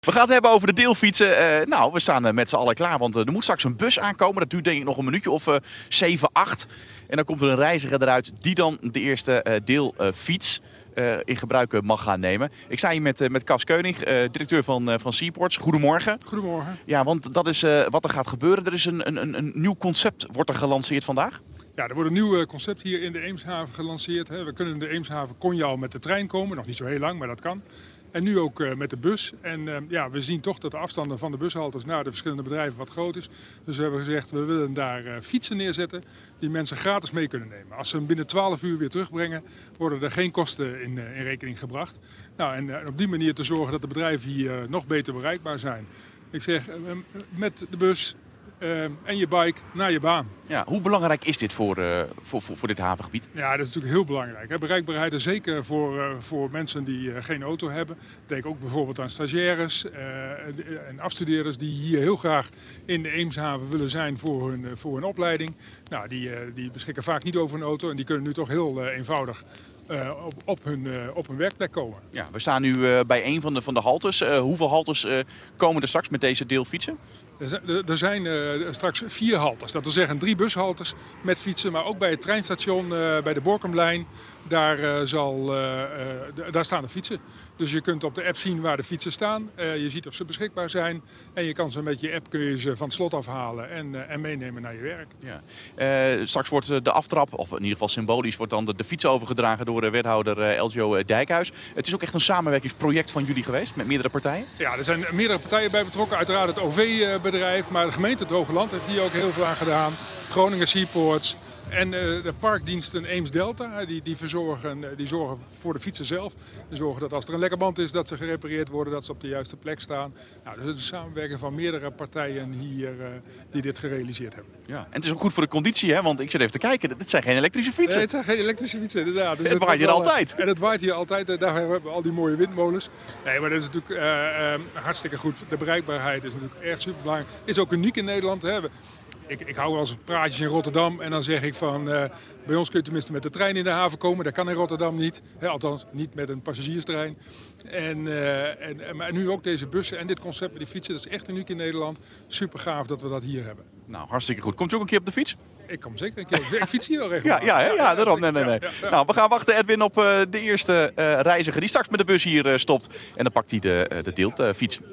We gaan het hebben over de deelfietsen. We staan met z'n allen klaar, want er moet straks een bus aankomen. Dat duurt denk ik nog een minuutje of 7, 8. En dan komt er een reiziger eruit die dan de eerste deelfiets in gebruik mag gaan nemen. Ik sta hier met Cas Keunig, directeur van Seaports. Goedemorgen. Goedemorgen. Ja, want dat is wat er gaat gebeuren. Er is een nieuw concept wordt er gelanceerd vandaag. Ja, er wordt een nieuw concept hier in de Eemshaven gelanceerd. We kunnen in de Eemshaven kon je al met de trein komen, nog niet zo heel lang, maar dat kan. En nu ook met de bus. En we zien toch dat de afstanden van de bushaltes naar de verschillende bedrijven wat groot is. Dus we hebben gezegd, we willen daar fietsen neerzetten die mensen gratis mee kunnen nemen. Als ze hem binnen 12 uur weer terugbrengen, worden er geen kosten in rekening gebracht. En op die manier te zorgen dat de bedrijven hier nog beter bereikbaar zijn. Ik zeg, met de bus en je bike naar je baan. Ja, hoe belangrijk is dit voor dit havengebied? Ja, dat is natuurlijk heel belangrijk. Bereikbaarheid is zeker voor mensen die geen auto hebben. Denk ook bijvoorbeeld aan stagiaires en afstudeerders die hier heel graag in de Eemshaven willen zijn voor hun opleiding. Nou, die beschikken vaak niet over een auto en die kunnen nu toch heel eenvoudig op hun werkplek komen. Ja, we staan nu bij een van de haltes. Hoeveel haltes komen er straks met deze deelfietsen? Er zijn straks 4 haltes. Dat wil zeggen 3 bushaltes met fietsen. Maar ook bij het treinstation, bij de Borkumlijn, daar staan de fietsen. Dus je kunt op de app zien waar de fietsen staan. Je ziet of ze beschikbaar zijn. En je kan ze met je app kun je ze van het slot afhalen en meenemen naar je werk. Ja. Straks wordt de aftrap, of in ieder geval symbolisch, wordt dan de fiets overgedragen door wethouder Eljo Dijkhuis. Het is ook echt een samenwerkingsproject van jullie geweest met meerdere partijen? Ja, er zijn meerdere partijen bij betrokken. Uiteraard het OV-bedrijf, maar de gemeente het Hoogland heeft hier ook heel veel aan gedaan. Groningen Seaports. En de parkdiensten Eems Delta, die zorgen voor de fietsen zelf. Die zorgen dat als er een lekke band is, dat ze gerepareerd worden, dat ze op de juiste plek staan. Nou, dus het is een samenwerking van meerdere partijen hier die dit gerealiseerd hebben. Ja. En het is ook goed voor de conditie, hè? Want ik zit even te kijken, dit zijn geen elektrische fietsen. Nee, het zijn geen elektrische fietsen, inderdaad. Dus het waait hier altijd. En het waait hier altijd. Daar hebben we al die mooie windmolens. Nee, maar dat is natuurlijk hartstikke goed. De bereikbaarheid is natuurlijk echt superbelangrijk. Is ook uniek in Nederland. Hè. Ik hou wel eens praatjes in Rotterdam en dan zeg ik van bij ons kun je tenminste met de trein in de haven komen. Dat kan in Rotterdam niet. Althans niet met een passagierstrein. Maar nu ook deze bussen en dit concept met die fietsen. Dat is echt uniek in Nederland. Super gaaf dat we dat hier hebben. Nou, hartstikke goed. Komt u ook een keer op de fiets? Ik kom zeker een keer. Ik fiets hier wel regelmatig. Ja, daarom. Nee. Ja. Nou, we gaan wachten, Edwin, op de eerste reiziger die straks met de bus hier stopt. En dan pakt hij de deelfiets.